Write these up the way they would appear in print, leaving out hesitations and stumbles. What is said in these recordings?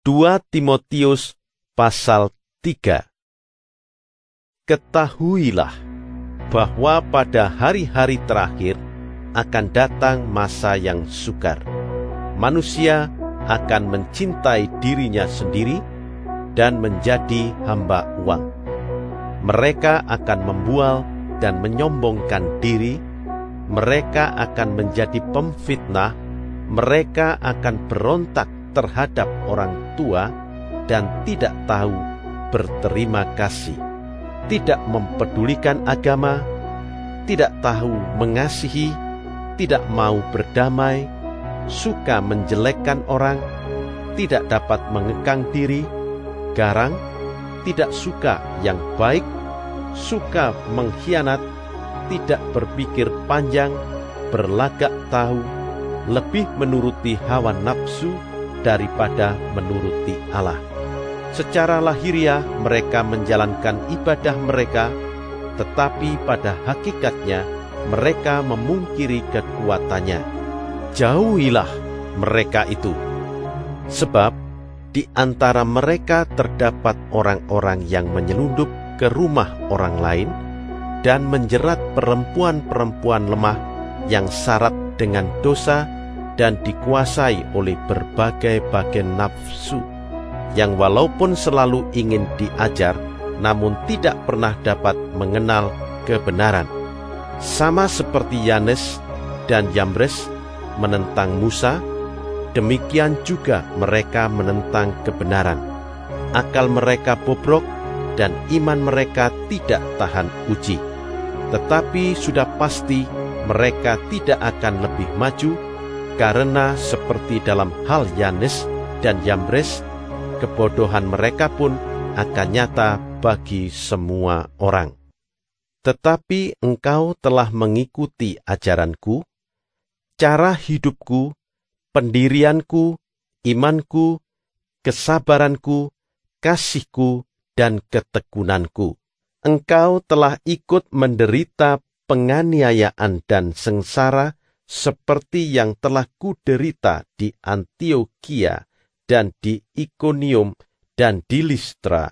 2 Timotius pasal 3. Ketahuilah bahwa pada hari-hari terakhir akan datang masa yang sukar. Manusia akan mencintai dirinya sendiri dan menjadi hamba uang. Mereka akan membual dan menyombongkan diri. Mereka akan menjadi pemfitnah. Mereka akan berontak terhadap orang tua dan tidak tahu berterima kasih, tidak mempedulikan agama, tidak tahu mengasihi, tidak mau berdamai, suka menjelekkan orang, tidak dapat mengekang diri, garang, tidak suka yang baik, suka mengkhianat, tidak berpikir panjang, berlagak tahu, lebih menuruti hawa nafsu daripada menuruti Allah. Secara lahiriah mereka menjalankan ibadah mereka, tetapi pada hakikatnya mereka memungkiri kekuatannya. Jauhilah mereka itu, sebab di antara mereka terdapat orang-orang yang menyelundup ke rumah orang lain dan menjerat perempuan-perempuan lemah yang syarat dengan dosa dan dikuasai oleh berbagai-bagai nafsu, yang walaupun selalu ingin diajar, namun tidak pernah dapat mengenal kebenaran. Sama seperti Yanes dan Yambres menentang Musa, demikian juga mereka menentang kebenaran. Akal mereka bobrok dan iman mereka tidak tahan uji. Tetapi sudah pasti mereka tidak akan lebih maju, karena seperti dalam hal Yanes dan Yambres, kebodohan mereka pun akan nyata bagi semua orang. Tetapi engkau telah mengikuti ajaranku, cara hidupku, pendirianku, imanku, kesabaranku, kasihku, dan ketekunanku. Engkau telah ikut menderita penganiayaan dan sengsara seperti yang telah kuderita di Antiokhia dan di Ikonium dan di Listra.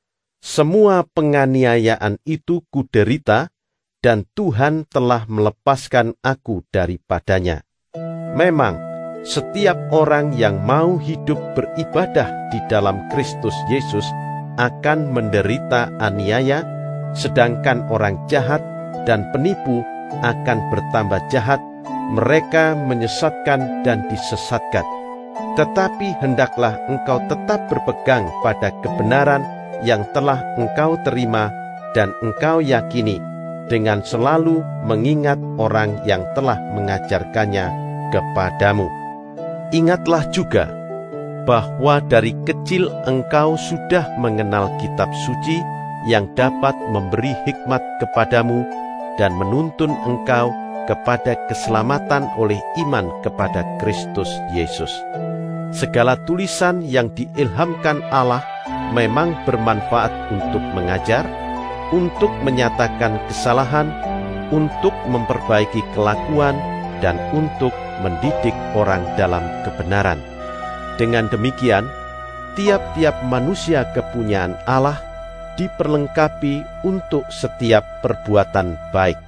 Semua penganiayaan itu kuderita, dan Tuhan telah melepaskan aku daripadanya. Memang, setiap orang yang mau hidup beribadah di dalam Kristus Yesus akan menderita aniaya, sedangkan orang jahat dan penipu akan bertambah jahat. Mereka menyesatkan dan disesatkan. Tetapi hendaklah engkau tetap berpegang pada kebenaran yang telah engkau terima dan engkau yakini, dengan selalu mengingat orang yang telah mengajarkannya kepadamu. Ingatlah juga bahwa dari kecil engkau sudah mengenal kitab suci yang dapat memberi hikmat kepadamu dan menuntun engkau kepada keselamatan oleh iman kepada Kristus Yesus. Segala tulisan yang diilhamkan Allah memang bermanfaat untuk mengajar, untuk menyatakan kesalahan, untuk memperbaiki kelakuan, dan untuk mendidik orang dalam kebenaran. Dengan demikian, tiap-tiap manusia kepunyaan Allah diperlengkapi untuk setiap perbuatan baik.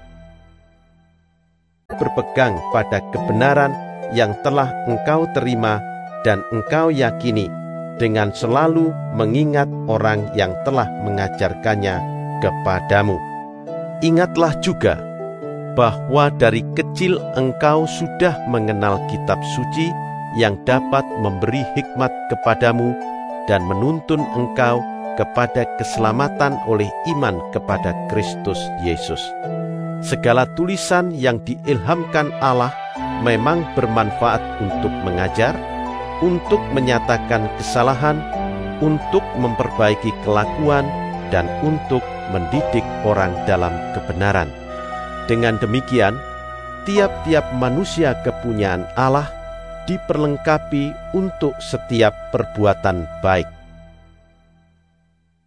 Berpegang pada kebenaran yang telah engkau terima dan engkau yakini, dengan selalu mengingat orang yang telah mengajarkannya kepadamu. Ingatlah juga bahwa dari kecil engkau sudah mengenal kitab suci yang dapat memberi hikmat kepadamu dan menuntun engkau kepada keselamatan oleh iman kepada Kristus Yesus. Segala tulisan yang diilhamkan Allah memang bermanfaat untuk mengajar, untuk menyatakan kesalahan, untuk memperbaiki kelakuan, dan untuk mendidik orang dalam kebenaran. Dengan demikian, tiap-tiap manusia kepunyaan Allah diperlengkapi untuk setiap perbuatan baik.